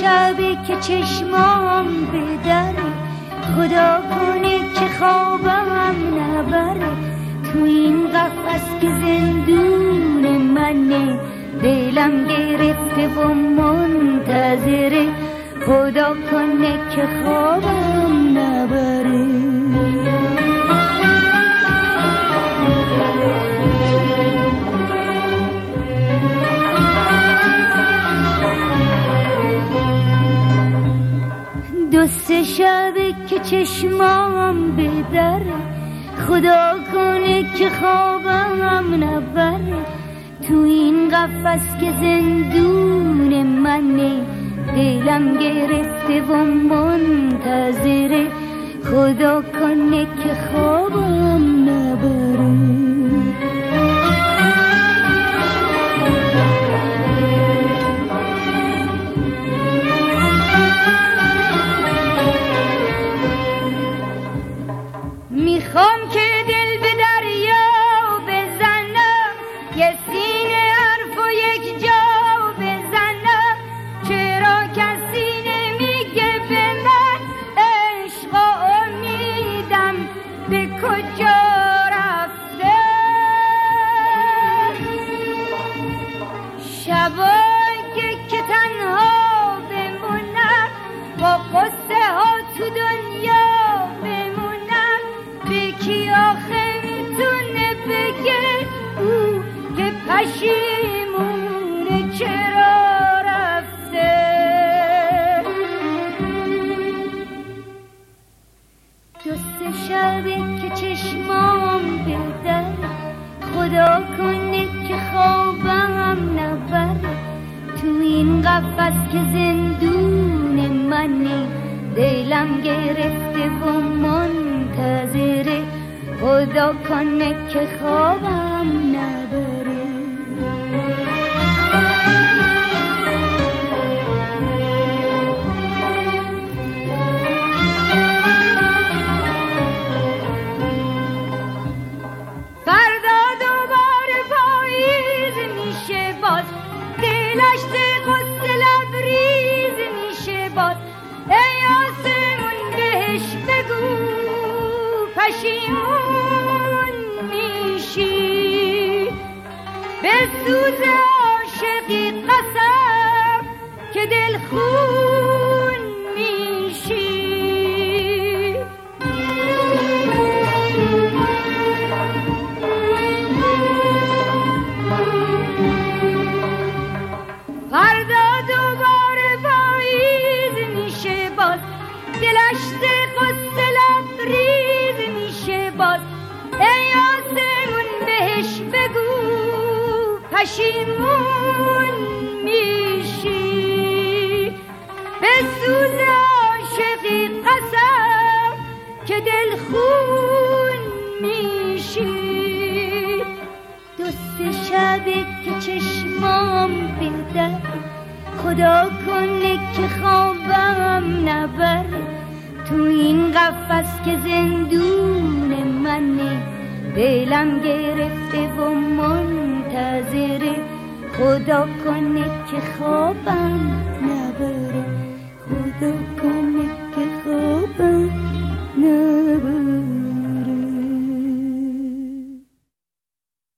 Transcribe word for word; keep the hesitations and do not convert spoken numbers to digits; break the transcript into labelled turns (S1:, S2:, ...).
S1: شبی که چشمام بدره، خدا کنه که خوابم نبره. تو این قفس که زندون منه، دلم گرفته و منتظره، خدا کنه که خوابم نبره. دو سه شبه که چشمام بدره، خدا کنه که خوابم نبره. تو این قفس که زندون منه، دلم گرفته و منتظره، خدا کنه که خوابم نبره. میخوام که دل به دریا بزنم، یه سینه حرف و یک جا بزنم. چرا کسی نمیگه به من عشق و امیدم به کجا رفته؟ شبایی که تنها بمونم، با قصه ها تو دنیا بمونم، به کی آخه میتونه بگه او که پشیمونه چرا رفته؟ دو سه شبه که چشمام بدره، خدا کنه که خوابم نبره. تو این قفس که زندون منه، دلم گرفته و منتظره، خدا کنه که خوابم نبره. فردا دوباره پاییز میشه باز، دلشت قصه لبریز میشه باز. ای آسمون بهش بگو پشیمون میشی، به سوز عاشقی قسم که دل خون میشی. فردا دوباره پاییز میشه باز، دلشت قصه لبریز میشه باز. ای آسمون بهش بگو پشیمون میشی، به سوز عاشقی قسم که دل خون میشی. دو سه شبه که چشمام بدره، خدا کنه که خوابم نبره. تو این قفس که زندون منه، دلم گرفته و منتظره، خدا کنه که خوابم نبره، خدا کنه